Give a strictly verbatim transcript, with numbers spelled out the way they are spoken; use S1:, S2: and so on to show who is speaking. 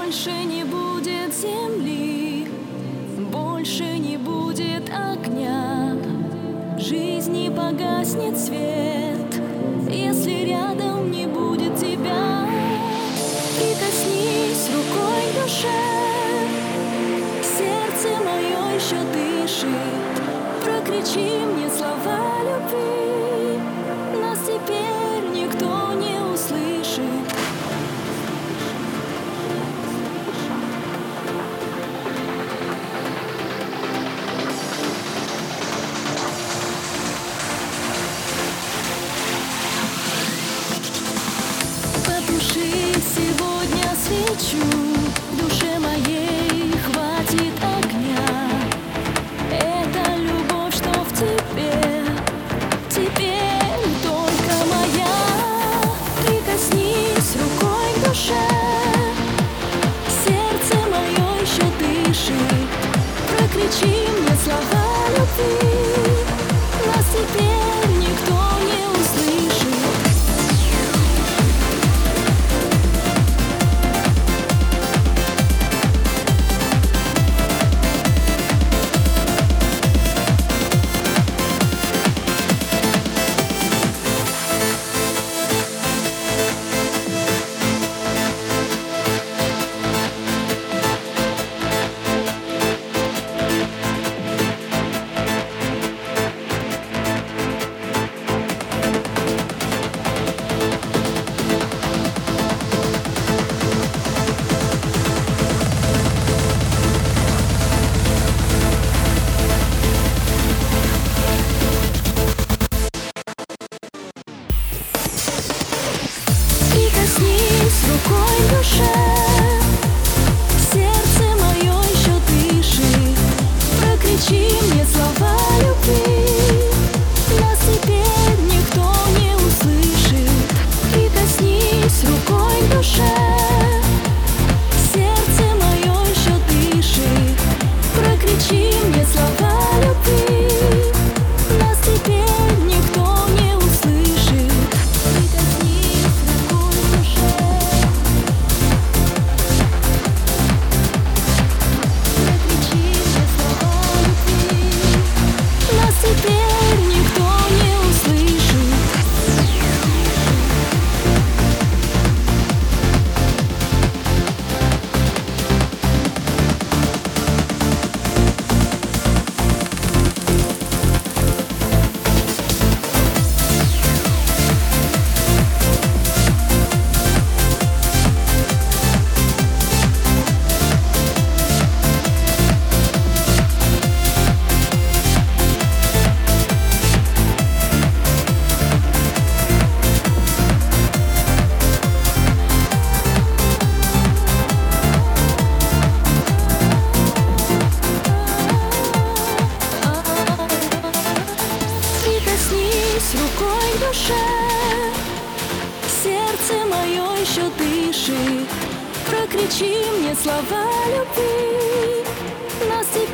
S1: Больше не будет земли, больше не будет огня, жизни погаснет свет, если рядом не будет тебя. Прикоснись рукой к душе, сердце мое еще дышит. Прокричи мне слова любви, нас теперь никто не услышит. Потуши сегодня свечу, в душе моей хватит огня. Это любовь, что в тебе, теперь только моя. Прикоснись рукой к душе, сердце мое еще дышит. Прокричи мне слова любви, нас теперь никто не услышит. Прикоснись рукой к душе, сердце мое еще дышит. Прокричи мне слова любви, нас теперь никто не услышит. Прикоснись рукой к душе, сердце мое еще дышит. Прокричи мне слова любви, нас теперь никто не услышит. Прикоснись рукой к душе, прокричи мне слова любви, нас теперь никто не услышит. Прикоснись рукой к душе, сердце мое еще дышит. Прокричи мне слова любви, нас теперь